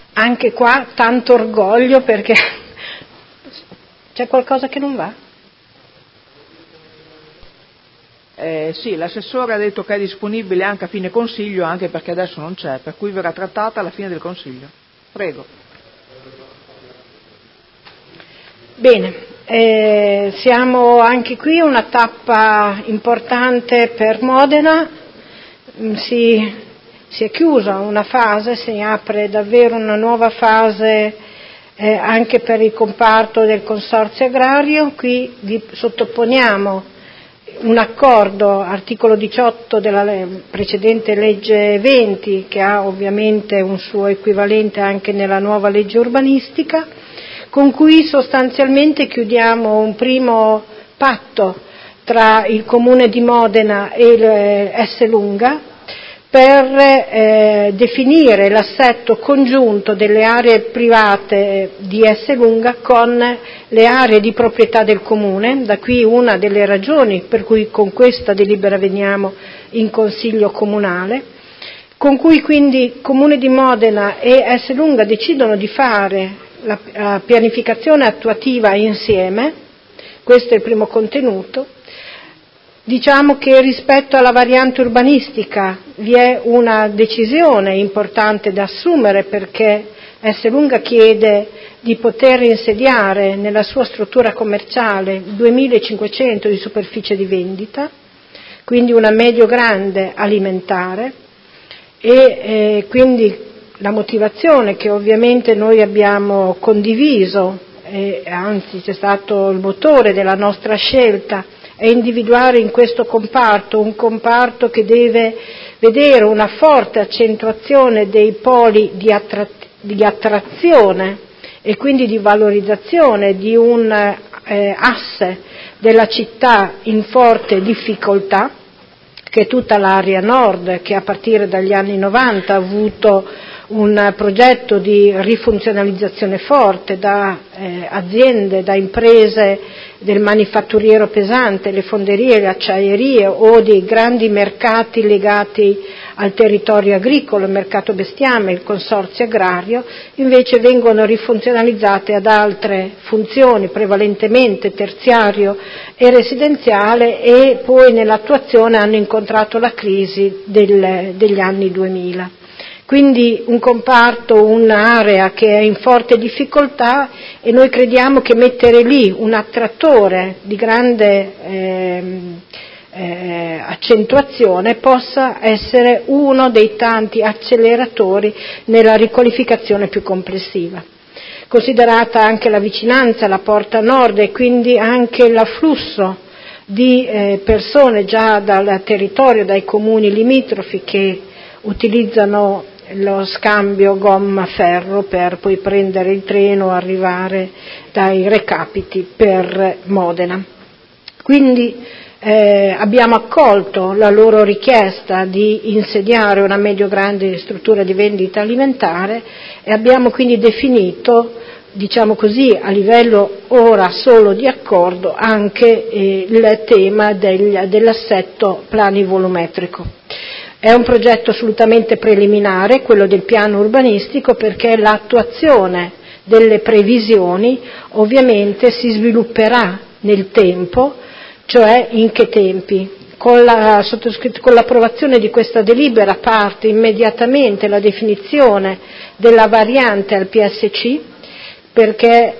Anche qua tanto orgoglio perché c'è qualcosa che non va? Sì, l'assessore ha detto che è disponibile anche a fine consiglio, anche perché adesso non c'è, per cui verrà trattata alla fine del consiglio. Prego. Bene, siamo anche qui una tappa importante per Modena, si è chiusa una fase, si apre davvero una nuova fase anche per il comparto del consorzio agrario. Qui vi sottoponiamo un accordo, articolo 18 della precedente legge 20, che ha ovviamente un suo equivalente anche nella nuova legge urbanistica, con cui sostanzialmente chiudiamo un primo patto tra il Comune di Modena e il Esselunga per definire l'assetto congiunto delle aree private di Esselunga con le aree di proprietà del Comune. Da qui una delle ragioni per cui con questa delibera veniamo in Consiglio Comunale, con cui quindi Comune di Modena e Esselunga decidono di fare la pianificazione attuativa insieme. Questo è il primo contenuto. Diciamo che rispetto alla variante urbanistica vi è una decisione importante da assumere, perché Esselunga chiede di poter insediare nella sua struttura commerciale 2.500 di superficie di vendita, quindi una medio-grande alimentare, e quindi la motivazione che ovviamente noi abbiamo condiviso, anzi c'è stato il motore della nostra scelta, è individuare in questo comparto un comparto che deve vedere una forte accentuazione dei poli di attrazione e quindi di valorizzazione di un asse della città in forte difficoltà, che è tutta l'area nord, che a partire dagli anni 90 ha avuto un progetto di rifunzionalizzazione forte da aziende, da imprese del manifatturiero pesante, le fonderie, le acciaierie o dei grandi mercati legati al territorio agricolo, il mercato bestiame, il consorzio agrario, invece vengono rifunzionalizzate ad altre funzioni, prevalentemente terziario e residenziale, e poi nell'attuazione hanno incontrato la crisi degli anni 2000. Quindi un comparto, un'area che è in forte difficoltà, e noi crediamo che mettere lì un attrattore di grande accentuazione possa essere uno dei tanti acceleratori nella riqualificazione più complessiva. Considerata anche la vicinanza alla porta nord e quindi anche l'afflusso di persone già dal territorio, dai comuni limitrofi che utilizzano lo scambio gomma-ferro per poi prendere il treno e arrivare dai recapiti per Modena. Quindi abbiamo accolto la loro richiesta di insediare una medio-grande struttura di vendita alimentare e abbiamo quindi definito, diciamo così, a livello ora solo di accordo, anche il tema dell'assetto planivolumetrico. È un progetto assolutamente preliminare, quello del piano urbanistico, perché l'attuazione delle previsioni ovviamente si svilupperà nel tempo, cioè in che tempi? Con l'approvazione di questa delibera parte immediatamente la definizione della variante al PSC, perché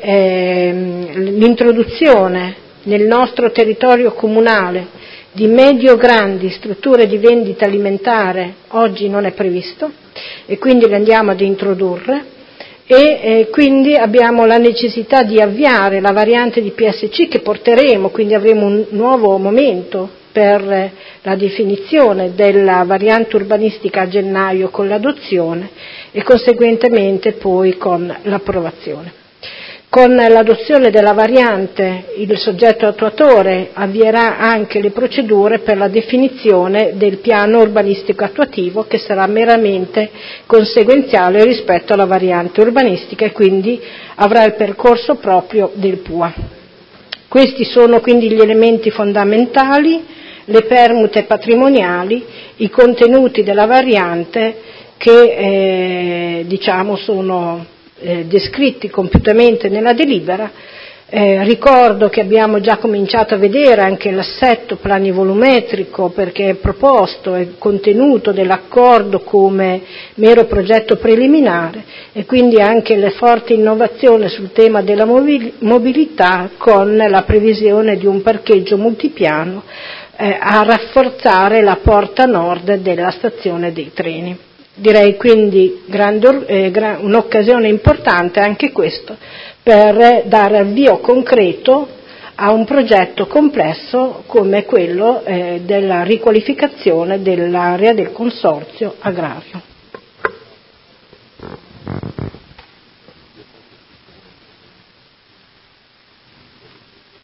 l'introduzione nel nostro territorio comunale di medio-grandi strutture di vendita alimentare oggi non è previsto, e quindi le andiamo ad introdurre, e quindi abbiamo la necessità di avviare la variante di PSC che porteremo, quindi avremo un nuovo momento per la definizione della variante urbanistica a gennaio con l'adozione e conseguentemente poi con l'approvazione. Con l'adozione della variante il soggetto attuatore avvierà anche le procedure per la definizione del piano urbanistico attuativo, che sarà meramente conseguenziale rispetto alla variante urbanistica e quindi avrà il percorso proprio del PUA. Questi sono quindi gli elementi fondamentali, le permute patrimoniali, i contenuti della variante che sono descritti compiutamente nella delibera. Ricordo che abbiamo già cominciato a vedere anche l'assetto planivolumetrico, perché è proposto e contenuto dell'accordo come mero progetto preliminare, e quindi anche le forti innovazioni sul tema della mobilità, con la previsione di un parcheggio multipiano a rafforzare la porta nord della stazione dei treni. Direi quindi un'occasione importante anche questo per dare avvio concreto a un progetto complesso come quello della riqualificazione dell'area del consorzio agrario.